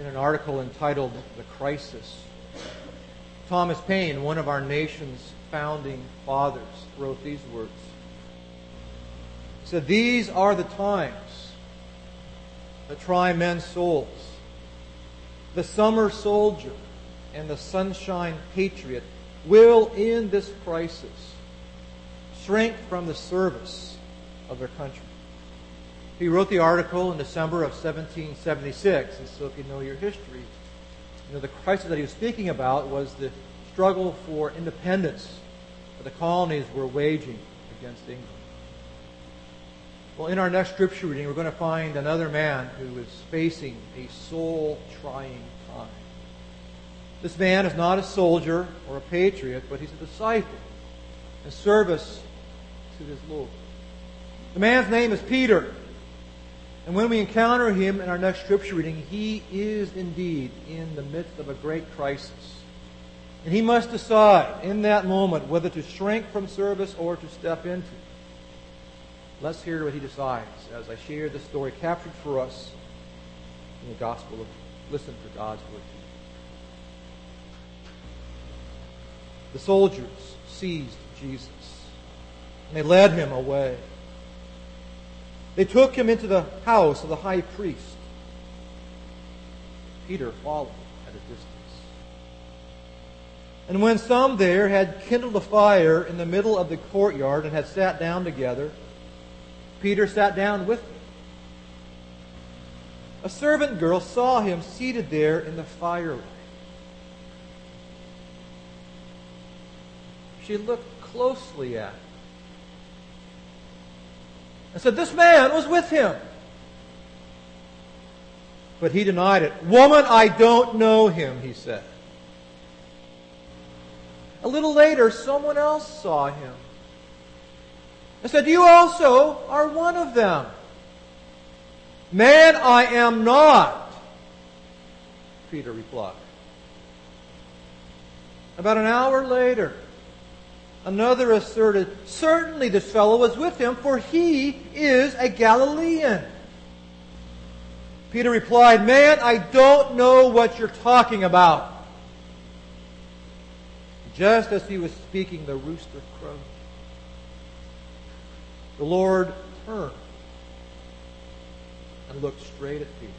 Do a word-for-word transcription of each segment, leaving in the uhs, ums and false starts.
in an article entitled The Crisis. Thomas Paine, one of our nation's founding fathers, wrote these words. He said, "These are the times that try men's souls. The summer soldier and the sunshine patriot will, in this crisis, shrink from the service of their country." He wrote the article in December of seventeen seventy-six, and so if you know your history, you know the crisis that he was speaking about was the struggle for independence that the colonies were waging against England. Well, in our next scripture reading, we're going to find another man who is facing a soul-trying time. This man is not a soldier or a patriot, but he's a disciple in service to his Lord. The man's name is Peter. And when we encounter him in our next scripture reading, he is indeed in the midst of a great crisis. And he must decide in that moment whether to shrink from service or to step into it. Let's hear what he decides as I share this story captured for us in the Gospel of Listen for God's Word. The soldiers seized Jesus, and they led him away. They took him into the house of the high priest. Peter followed at a distance. And when some there had kindled a fire in the middle of the courtyard and had sat down together, Peter sat down with them. A servant girl saw him seated there in the firelight. She looked closely at him and said, "This man was with him." But he denied it. "Woman, I don't know him," he said. A little later, someone else saw him and said, "You also are one of them." "Man, I am not," Peter replied. About an hour later, another asserted, "Certainly this fellow was with him, for he is a Galilean." Peter replied, "Man, I don't know what you're talking about." Just as he was speaking, the rooster crowed. The Lord turned and looked straight at Peter.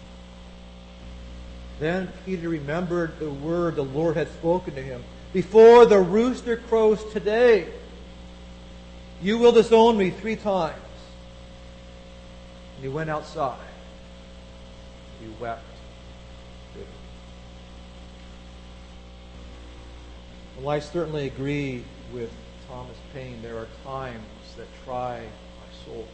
Then Peter remembered the word the Lord had spoken to him. "Before the rooster crows today, you will disown me three times." And he went outside. He wept bitterly. Well, I certainly agree with Thomas Paine. There are times that try our souls.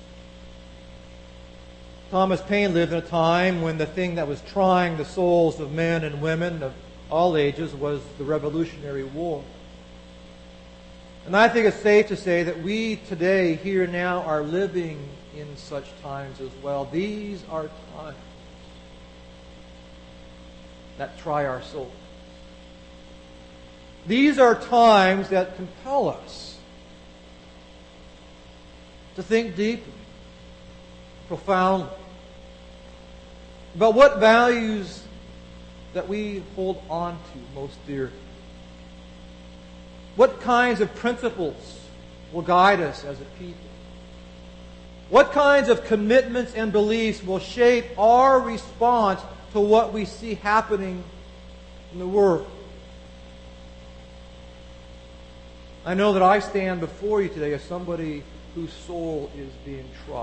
Thomas Paine lived in a time when the thing that was trying the souls of men and women of all ages was the Revolutionary War. And I think it's safe to say that we today, here and now, are living in such times as well. These are times that try our souls. These are times that compel us to think deeply, profoundly, about what values that we hold on to most dearly. What kinds of principles will guide us as a people? What kinds of commitments and beliefs will shape our response to what we see happening in the world? I know that I stand before you today as somebody whose soul is being tried.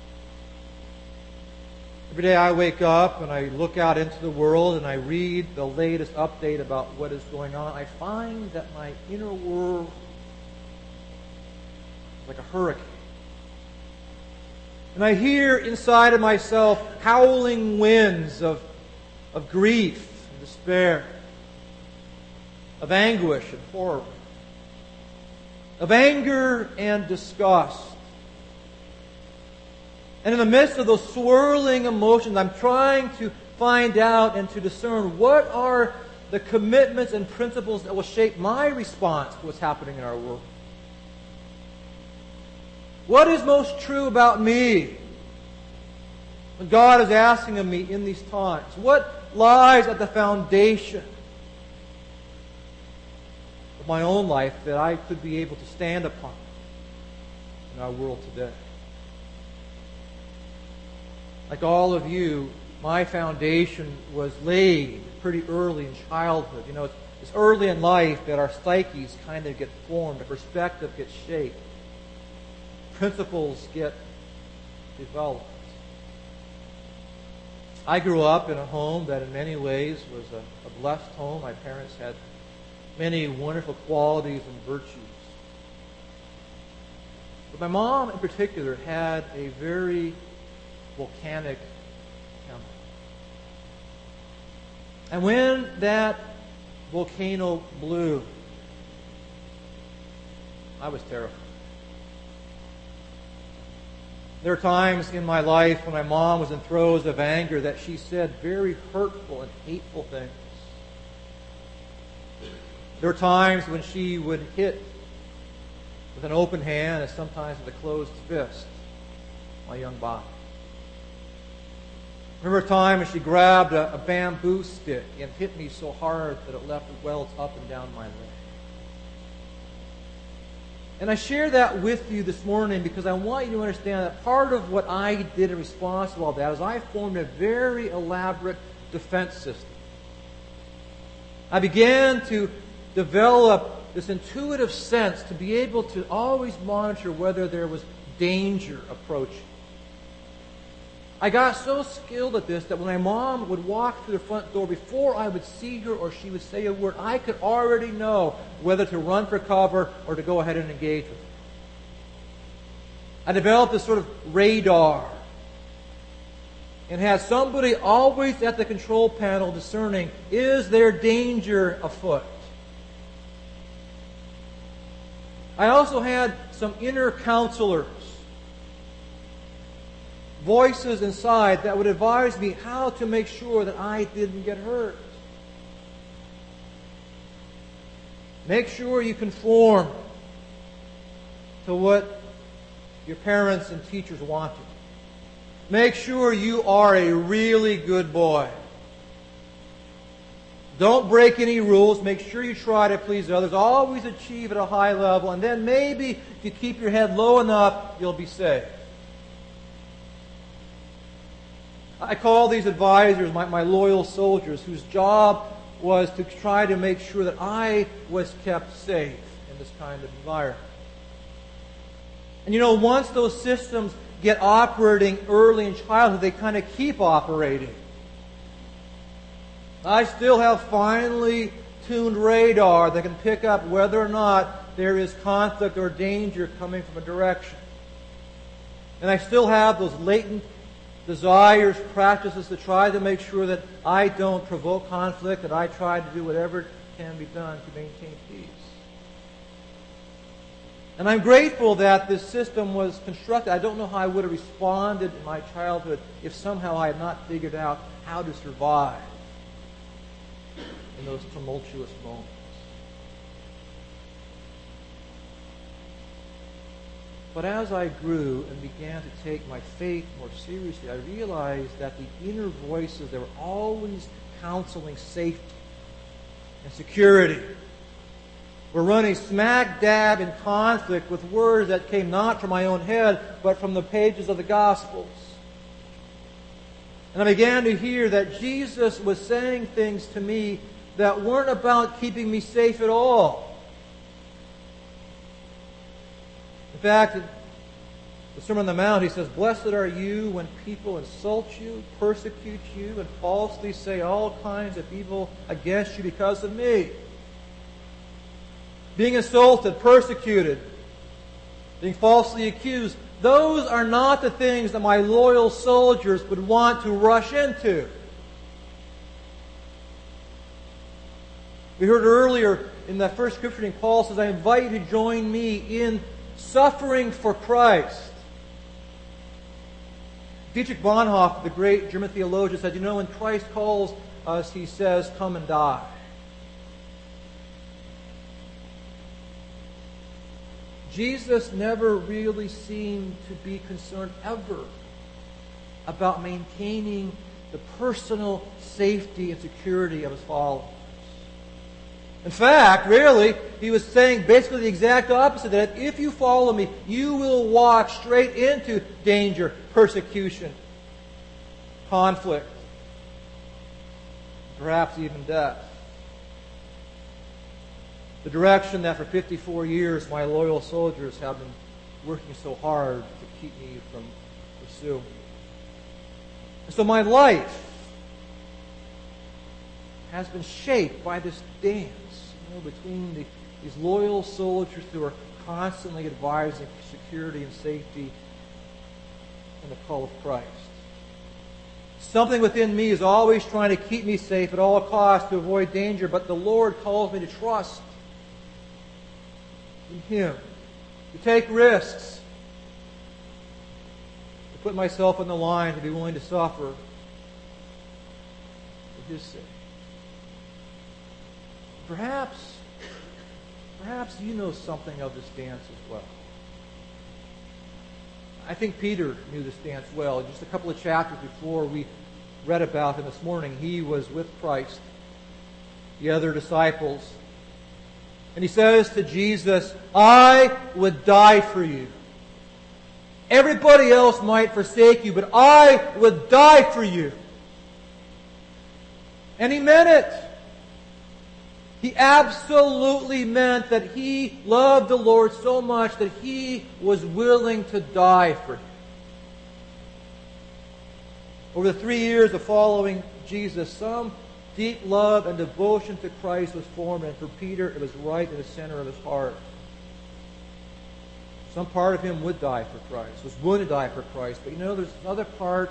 Every day I wake up and I look out into the world and I read the latest update about what is going on. I find that my inner world is like a hurricane. And I hear inside of myself howling winds of, of grief and despair, of anguish and horror, of anger and disgust. And in the midst of those swirling emotions, I'm trying to find out and to discern what are the commitments and principles that will shape my response to what's happening in our world. What is most true about me? What God is asking of me in these times. What lies at the foundation of my own life that I could be able to stand upon in our world today? Like all of you, my foundation was laid pretty early in childhood. You know, it's, it's early in life that our psyches kind of get formed, a perspective gets shaped, principles get developed. I grew up in a home that in many ways was a, a blessed home. My parents had many wonderful qualities and virtues. But my mom in particular had a very volcanic temper. And when that volcano blew, I was terrified. There are times in my life when my mom was in throes of anger that she said very hurtful and hateful things. There were times when she would hit with an open hand and sometimes with a closed fist my young body. I remember a time when she grabbed a, a bamboo stick and hit me so hard that it left welts up and down my leg. And I share that with you this morning because I want you to understand that part of what I did in response to all that is I formed a very elaborate defense system. I began to develop this intuitive sense to be able to always monitor whether there was danger approaching. I got so skilled at this that when my mom would walk through the front door, before I would see her or she would say a word, I could already know whether to run for cover or to go ahead and engage with her. I developed this sort of radar and had somebody always at the control panel discerning, is there danger afoot? I also had some inner counselors, voices inside that would advise me how to make sure that I didn't get hurt. Make sure you conform to what your parents and teachers wanted. Make sure you are a really good boy. Don't break any rules. Make sure you try to please others. Always achieve at a high level. And then maybe if you keep your head low enough, you'll be safe. I call these advisors my, my loyal soldiers whose job was to try to make sure that I was kept safe in this kind of environment. And you know, once those systems get operating early in childhood, they kind of keep operating. I still have finely tuned radar that can pick up whether or not there is conflict or danger coming from a direction. And I still have those latent desires, practices to try to make sure that I don't provoke conflict, that I try to do whatever can be done to maintain peace. And I'm grateful that this system was constructed. I don't know how I would have responded in my childhood if somehow I had not figured out how to survive in those tumultuous moments. But as I grew and began to take my faith more seriously, I realized that the inner voices, they were always counseling safety and security, were running smack dab in conflict with words that came not from my own head, but from the pages of the Gospels. And I began to hear that Jesus was saying things to me that weren't about keeping me safe at all. In fact, in the Sermon on the Mount, he says, "Blessed are you when people insult you, persecute you, and falsely say all kinds of evil against you because of me." Being insulted, persecuted, being falsely accused, those are not the things that my loyal soldiers would want to rush into. We heard earlier in that first scripture reading, Paul says, "I invite you to join me in suffering for Christ." Dietrich Bonhoeffer, the great German theologian, said, you know, when Christ calls us, he says, "Come and die." Jesus never really seemed to be concerned ever about maintaining the personal safety and security of his followers. In fact, really, he was saying basically the exact opposite, that if you follow me, you will walk straight into danger, persecution, conflict, perhaps even death. The direction that for fifty-four years my loyal soldiers have been working so hard to keep me from pursuing. And so my life has been shaped by this dance, you know, between the, these loyal soldiers who are constantly advising security and safety and the call of Christ. Something within me is always trying to keep me safe at all costs to avoid danger, but the Lord calls me to trust in Him, to take risks, to put myself on the line, to be willing to suffer for His sake. Perhaps, perhaps you know something of this dance as well. I think Peter knew this dance well. Just a couple of chapters before we read about him this morning, he was with Christ, the other disciples. And he says to Jesus, I would die for you. Everybody else might forsake you, but I would die for you. And he meant it. He absolutely meant that he loved the Lord so much that he was willing to die for him. Over the three years of following Jesus, some deep love and devotion to Christ was formed, and for Peter it was right in the center of his heart. Some part of him would die for Christ, was willing to die for Christ, but you know, there's another part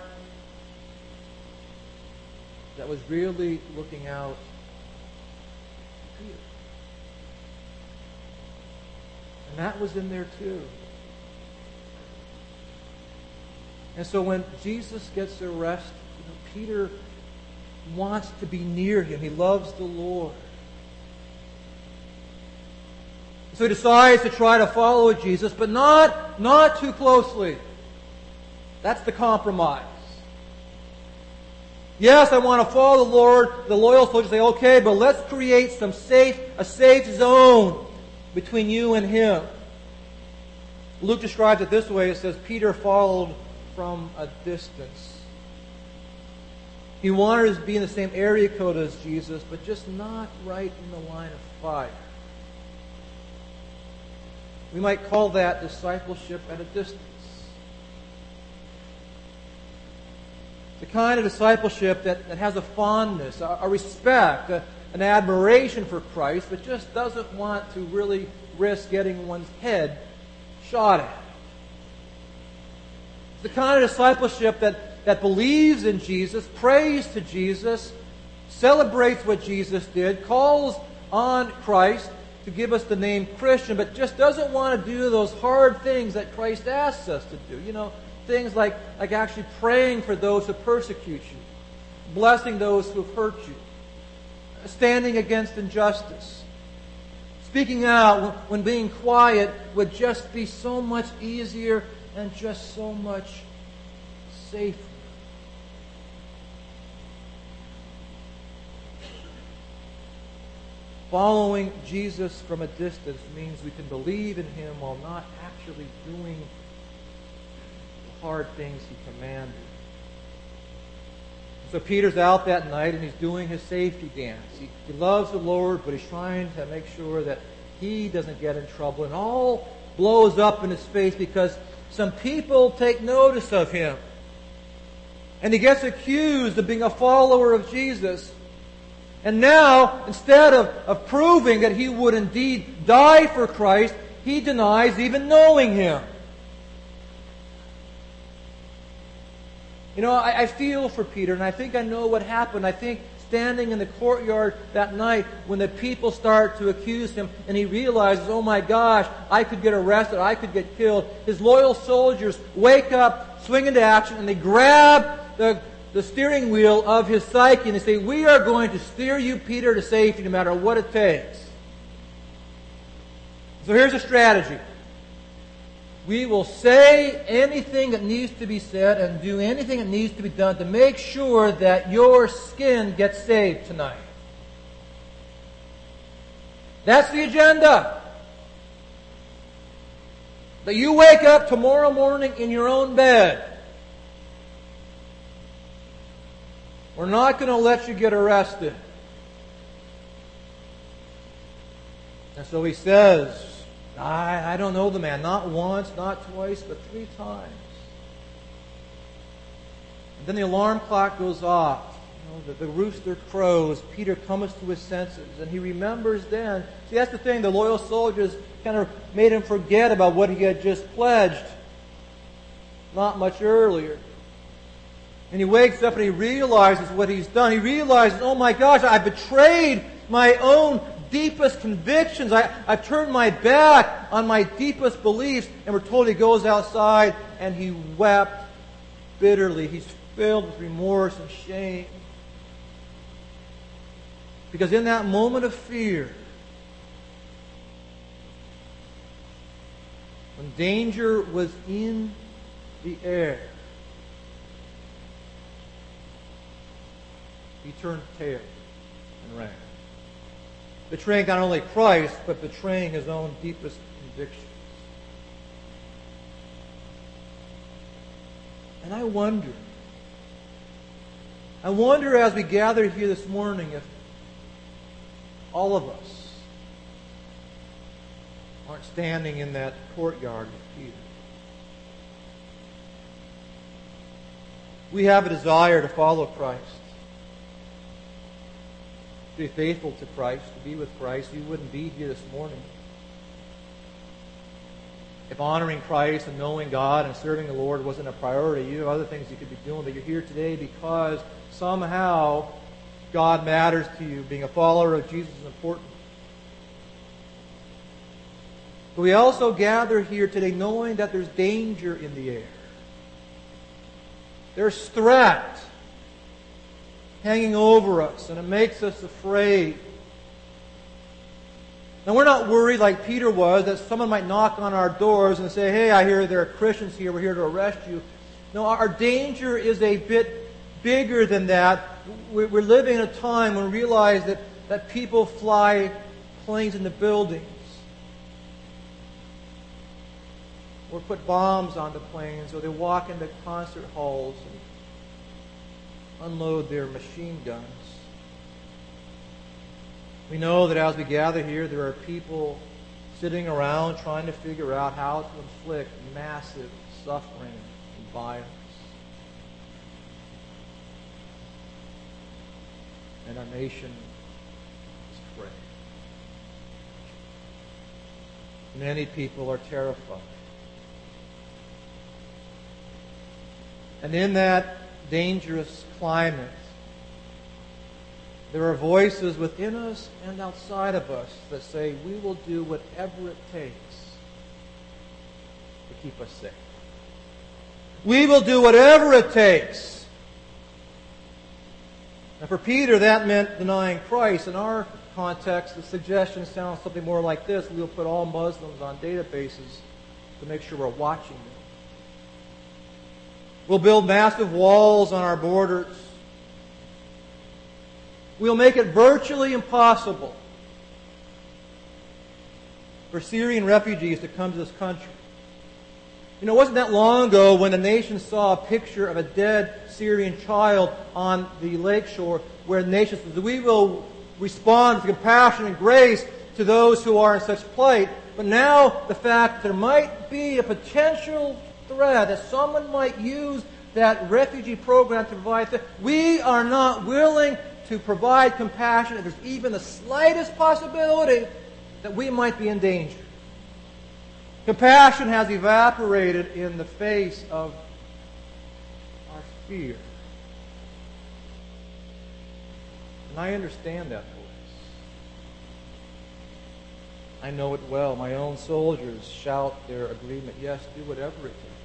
that was really looking out for Peter. And that was in there too. And so when Jesus gets arrested, you know, Peter wants to be near him. He loves the Lord. So he decides to try to follow Jesus, but not, not too closely. That's the compromise. Yes, I want to follow the Lord. The loyal soldiers say, okay, but let's create some safe, a safe zone between you and him. Luke describes it this way. It says, Peter followed from a distance. He wanted to be in the same area code as Jesus, but just not right in the line of fire. We might call that discipleship at a distance. The kind of discipleship that, that has a fondness, a, a respect, a, an admiration for Christ, but just doesn't want to really risk getting one's head shot at. The kind of discipleship that, that believes in Jesus, prays to Jesus, celebrates what Jesus did, calls on Christ to give us the name Christian, but just doesn't want to do those hard things that Christ asks us to do. You know, things like, like actually praying for those who persecute you, blessing those who have hurt you, standing against injustice, speaking out when being quiet would just be so much easier and just so much safer. Following Jesus from a distance means we can believe in Him while not actually doing the hard things He commanded. So Peter's out that night and he's doing his safety dance. He, he loves the Lord, but he's trying to make sure that he doesn't get in trouble. And all blows up in his face because some people take notice of him. And he gets accused of being a follower of Jesus. And now, instead of, of proving that he would indeed die for Christ, he denies even knowing Him. You know, I, I feel for Peter, and I think I know what happened. I think standing in the courtyard that night when the people start to accuse him and he realizes, oh my gosh, I could get arrested, I could get killed. His loyal soldiers wake up, swing into action, and they grab the, the steering wheel of his psyche and they say, we are going to steer you, Peter, to safety no matter what it takes. So here's a strategy. We will say anything that needs to be said and do anything that needs to be done to make sure that your skin gets saved tonight. That's the agenda. That you wake up tomorrow morning in your own bed. We're not going to let you get arrested. And so he says, I, I don't know the man. Not once, not twice, but three times. And then the alarm clock goes off. You know, the, the rooster crows. Peter comes to his senses. And he remembers then. See, that's the thing. The loyal soldiers kind of made him forget about what he had just pledged not much earlier. And he wakes up and he realizes what he's done. He realizes, oh my gosh, I betrayed my own deepest convictions. I, I've turned my back on my deepest beliefs. And we're told he goes outside and he wept bitterly. He's filled with remorse and shame. Because in that moment of fear, when danger was in the air, he turned tail and ran. Betraying not only Christ, but betraying his own deepest convictions. And I wonder, I wonder as we gather here this morning if all of us aren't standing in that courtyard with Peter. We have a desire to follow Christ, to be faithful to Christ, to be with Christ. You wouldn't be here this morning if honoring Christ and knowing God and serving the Lord wasn't a priority. You have other things you could be doing, but you're here today because somehow God matters to you. Being a follower of Jesus is important. But we also gather here today knowing that there's danger in the air. There's threat hanging over us, and it makes us afraid. Now, we're not worried like Peter was that someone might knock on our doors and say, hey, I hear there are Christians here, we're here to arrest you. No, our danger is a bit bigger than that. We're living in a time when we realize that, that people fly planes into buildings or put bombs on the planes, or they walk into concert halls and unload their machine guns. We know that as we gather here, there are people sitting around trying to figure out how to inflict massive suffering and violence. And our nation is afraid. Many people are terrified. And in that dangerous climate, there are voices within us and outside of us that say, we will do whatever it takes to keep us safe. We will do whatever it takes. And for Peter, that meant denying Christ. In our context, the suggestion sounds something more like this. We'll put all Muslims on databases to make sure we're watching them. We'll build massive walls on our borders. We'll make it virtually impossible for Syrian refugees to come to this country. You know, it wasn't that long ago when the nation saw a picture of a dead Syrian child on the lakeshore where the nation says, we will respond with compassion and grace to those who are in such plight. But now the fact that there might be a potential threat that someone might use that refugee program to provide, th- we are not willing to provide compassion if there's even the slightest possibility that we might be in danger. Compassion has evaporated in the face of our fear. And I understand that voice. I know it well. My own soldiers shout their agreement, yes, do whatever it takes.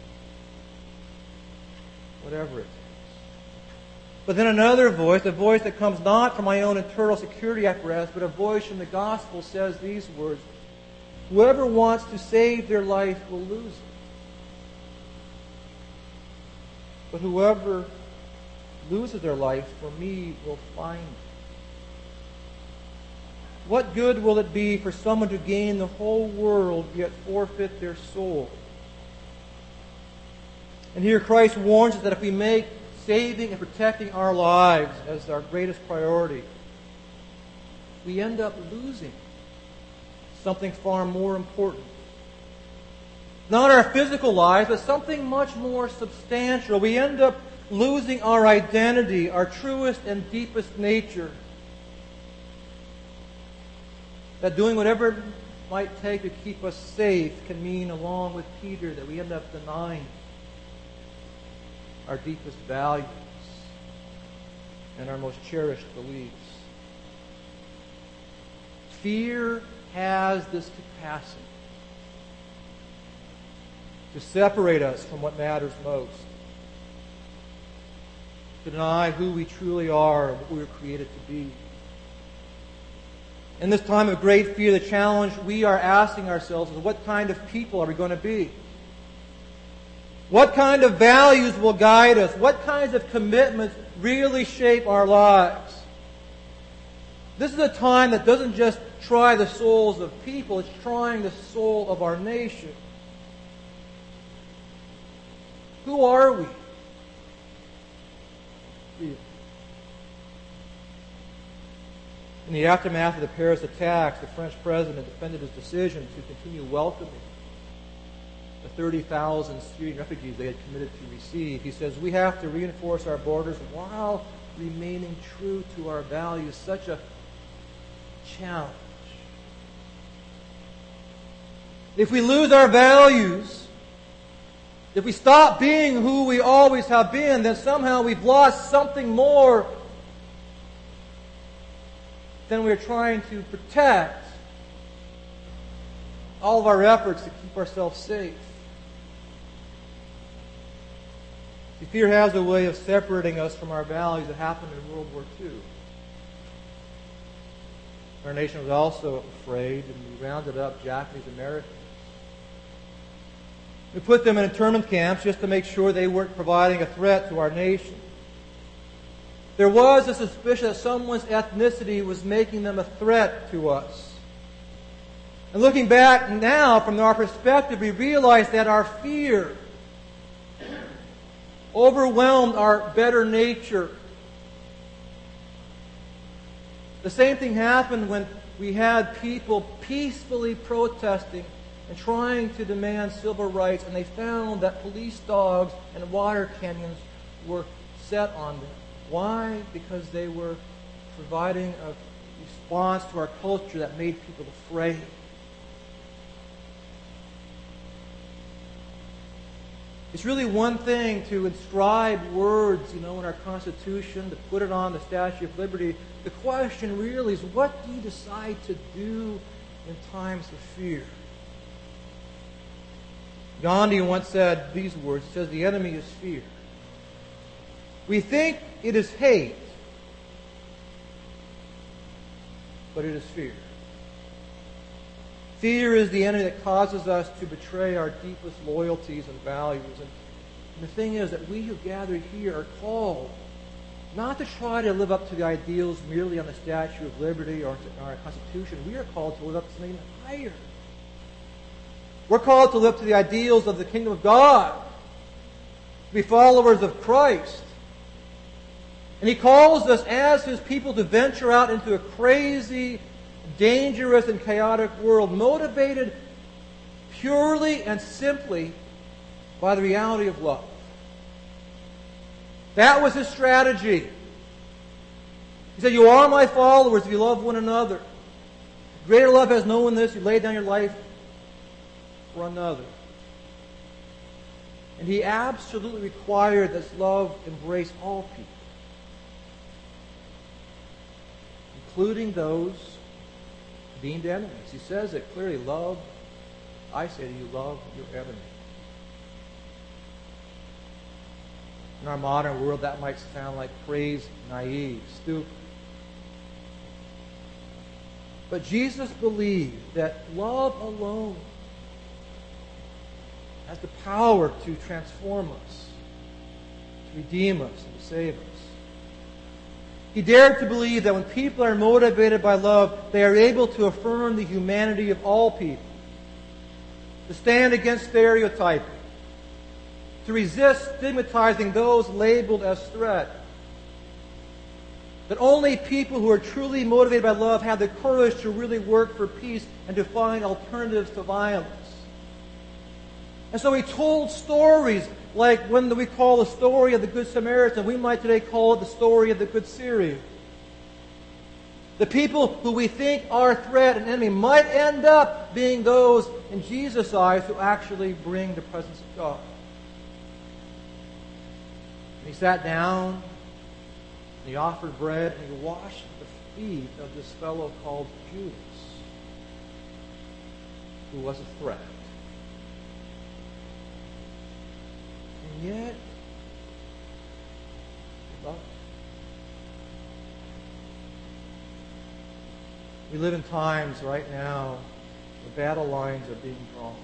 Whatever it takes. But then another voice, a voice that comes not from my own internal security apparatus, but a voice from the gospel says these words, Whoever wants to save their life will lose it. But whoever loses their life for me will find it. What good will it be for someone to gain the whole world yet forfeit their soul? And here Christ warns us that if we make saving and protecting our lives as our greatest priority, we end up losing something far more important. Not our physical lives, but something much more substantial. We end up losing our identity, our truest and deepest nature. That doing whatever it might take to keep us safe can mean, along with Peter, that we end up denying our deepest values and our most cherished beliefs. Fear has this capacity to separate us from what matters most, to deny who we truly are and what we were created to be. In this time of great fear, the challenge we are asking ourselves is, what kind of people are we going to be? What kind of values will guide us? What kinds of commitments really shape our lives? This is a time that doesn't just try the souls of people, it's trying the soul of our nation. Who are we? In the aftermath of the Paris attacks, the French president defended his decision to continue welcoming the thirty thousand Syrian refugees they had committed to receive. He says, we have to reinforce our borders while remaining true to our values. Such a challenge. If we lose our values, if we stop being who we always have been, then somehow we've lost something more than we're trying to protect all of our efforts to keep ourselves safe. See, fear has a way of separating us from our values. It happened in World War Two. Our nation was also afraid, and we rounded up Japanese Americans. We put them in internment camps just to make sure they weren't providing a threat to our nation. There was a suspicion that someone's ethnicity was making them a threat to us. And looking back now, from our perspective, we realize that our fear overwhelmed our better nature. The same thing happened when we had people peacefully protesting and trying to demand civil rights, and they found that police dogs and water cannons were set on them. Why? Because they were providing a response to our culture that made people afraid. It's really one thing to inscribe words, you know, in our Constitution, to put it on the Statue of Liberty. The question really is, what do you decide to do in times of fear? Gandhi once said these words. He says, the enemy is fear. We think it is hate, but it is fear. Fear is the enemy that causes us to betray our deepest loyalties and values. And the thing is that we who gather here are called not to try to live up to the ideals merely on the Statue of Liberty or to our Constitution. We are called to live up to something higher. We're called to live up to the ideals of the kingdom of God, to be followers of Christ. And He calls us as His people to venture out into a crazy, dangerous, and chaotic world, motivated purely and simply by the reality of love. That was His strategy. He said, you are my followers if you love one another. Greater love has no one this, you lay down your life for another. And He absolutely required this love embrace all people, including those deemed enemies. He says it clearly, love, I say to you, love your enemy. In our modern world, that might sound like crazy, naive, stupid. But Jesus believed that love alone has the power to transform us, to redeem us, and to save us. He dared to believe that when people are motivated by love, they are able to affirm the humanity of all people, to stand against stereotyping, to resist stigmatizing those labeled as threat. That only people who are truly motivated by love have the courage to really work for peace and to find alternatives to violence. And so he told stories like when we call the story of the Good Samaritan, we might today call it the story of the Good Syrian. The people who we think are a threat and enemy might end up being those, in Jesus' eyes, who actually bring the presence of God. And he sat down, and he offered bread, and he washed the feet of this fellow called Judas, who was a threat. And yet, he loved him. We live in times right now where battle lines are being drawn.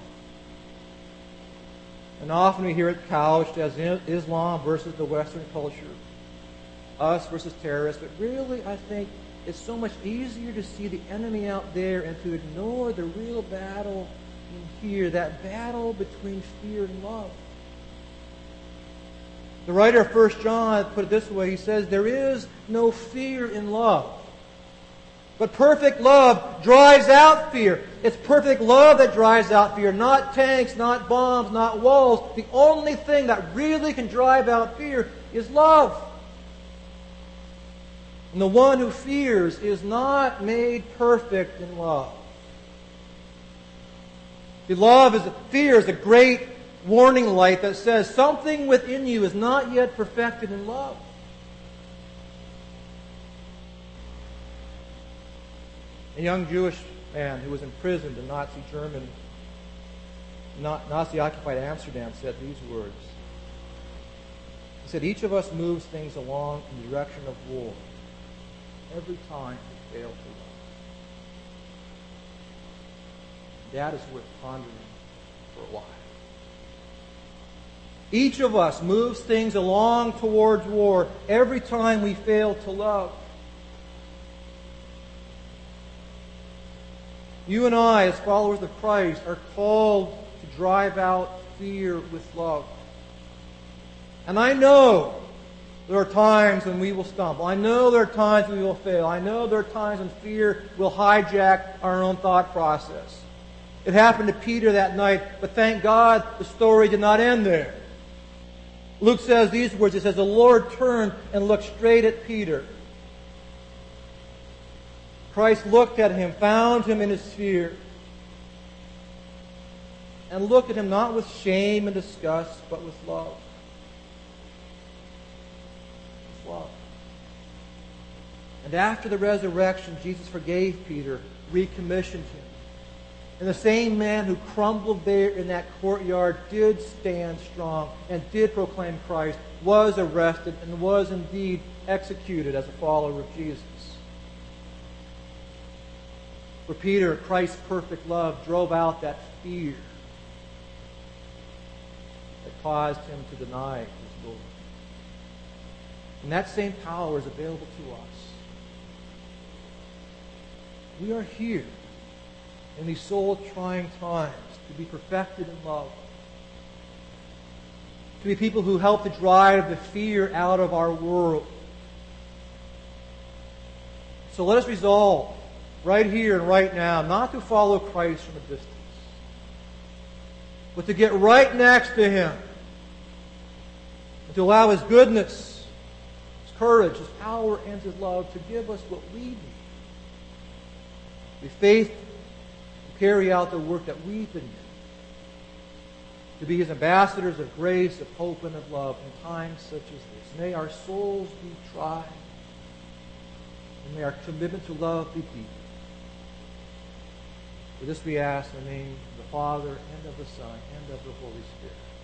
And often we hear it couched as Islam versus the Western culture, us versus terrorists, but really I think it's so much easier to see the enemy out there and to ignore the real battle in here, that battle between fear and love. The writer of First John put it this way. He says, there is no fear in love. But perfect love drives out fear. It's perfect love that drives out fear. Not tanks, not bombs, not walls. The only thing that really can drive out fear is love. And the one who fears is not made perfect in love. The love is fear is a great warning light that says something within you is not yet perfected in love. A young Jewish man who was imprisoned in Nazi Germany, Nazi-occupied Amsterdam, said these words. He said, each of us moves things along in the direction of war every time we fail to love. That is worth pondering for a while. Each of us moves things along towards war every time we fail to love. You and I, as followers of Christ, are called to drive out fear with love. And I know there are times when we will stumble. I know there are times when we will fail. I know there are times when fear will hijack our own thought process. It happened to Peter that night, but thank God the story did not end there. Luke says these words. It says, the Lord turned and looked straight at Peter. Christ looked at him, found him in his fear, and looked at him not with shame and disgust, but with love. With love. And after the resurrection, Jesus forgave Peter, recommissioned him. And the same man who crumbled there in that courtyard did stand strong and did proclaim Christ, was arrested, and was indeed executed as a follower of Jesus. For Peter, Christ's perfect love drove out that fear that caused him to deny his Lord. And that same power is available to us. We are here in these soul-trying times to be perfected in love. To be people who help to drive the fear out of our world. So let us resolve right here and right now not to follow Christ from a distance, but to get right next to Him and to allow His goodness, His courage, His power, and His love to give us what we need. Be faithful to carry out the work that we've been given. To be His ambassadors of grace, of hope, and of love in times such as this. May our souls be tried. And may our commitment to love be deep. For this we ask in the name of the Father, and of the Son, and of the Holy Spirit.